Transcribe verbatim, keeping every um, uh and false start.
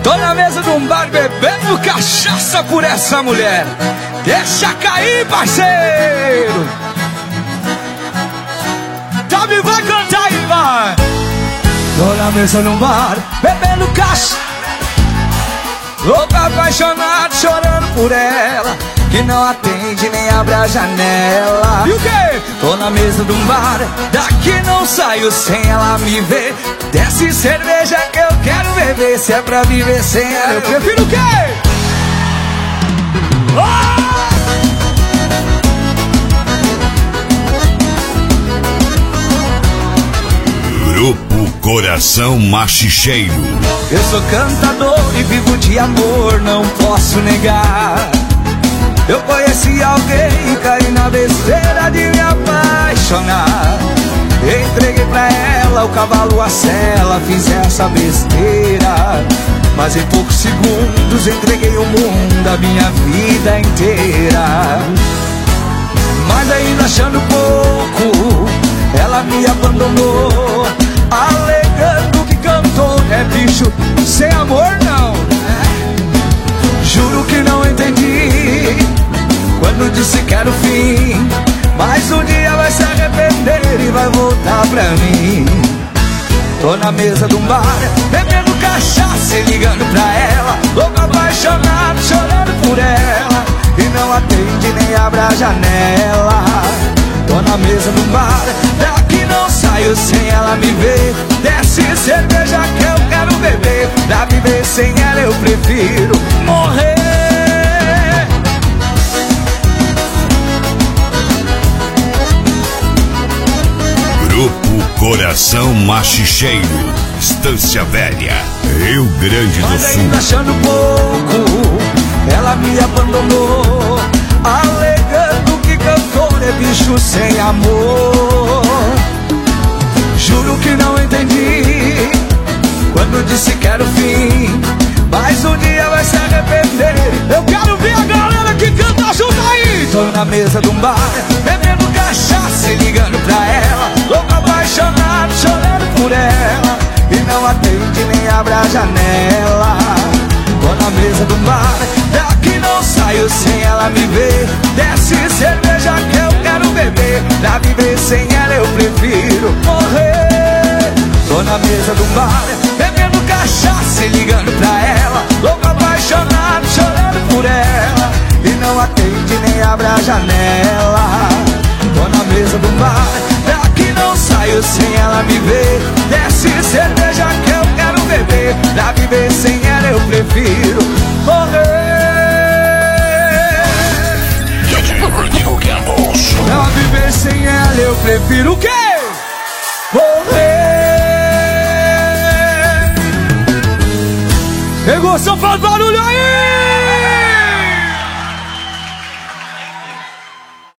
Tô na mesa de um bar bebendo cachaça por essa mulher. Deixa cair, parceiro. Tabi vai cantar aí, vai. Tô na mesa de um bar bebendo cachaça, louco apaixonado, chorando por ela, que não atende nem abre a janela. E o quê? Tô na mesa de um bar, daqui não saio sem ela me ver. Desce cerveja que eu quero beber, se é pra viver sem ela eu prefiro o quê? Oh! Grupo Coração Machicheiro. Eu sou cantador e vivo de amor, não posso negar. Eu conheci alguém e caí na besteira de me apaixonar. Entreguei pra ela o cavalo, a sela, fiz essa besteira. Mas em poucos segundos entreguei o mundo, a minha vida inteira. Mas ainda achando pouco, ela me abandonou, alegando que cantor é bicho sem amor não. Juro que não entendi quando disse que era o fim, mas um dia vai se arrepender e vai voltar pra mim. Tô na mesa de um bar, bebendo cachaça e ligando pra ela, louco apaixonado, chorando por ela, e não atende nem abre a janela. Tô na mesa de um bar, daqui não saio sem ela me ver. Desce cerveja que eu quero beber, pra viver sem ela eu prefiro morrer. Grupo Coração Machicheiro, Estância Velha, Rio Grande do Mas Sul. ainda achando pouco, ela me abandonou, alegando que cantor é bicho sem amor. Juro que não entendi quando disse que era o fim, mas um dia vai se arrepender. Eu quero ver a galera que canta junto aí. Tô na mesa de um bar, bebendo cachaça e ligando pra ela, louco apaixonado, chorando por ela, e não atende nem abre a janela. Tô na mesa de um bar, daqui não saio sem ela me ver. Desce cerveja que eu quero beber, pra viver sem ela eu prefiro morrer. Tô na mesa de um bar, bebendo cachaça e ligando pra ela, louco apaixonado, chorando por ela, e não atende nem abre a janela. Tô na mesa de um bar, daqui não saio sem ela me ver. Desce cerveja que eu quero beber, pra viver sem ela eu prefiro morrer. Pra viver sem ela eu prefiro o quê? Morrer. Pegou, só faz barulho aí!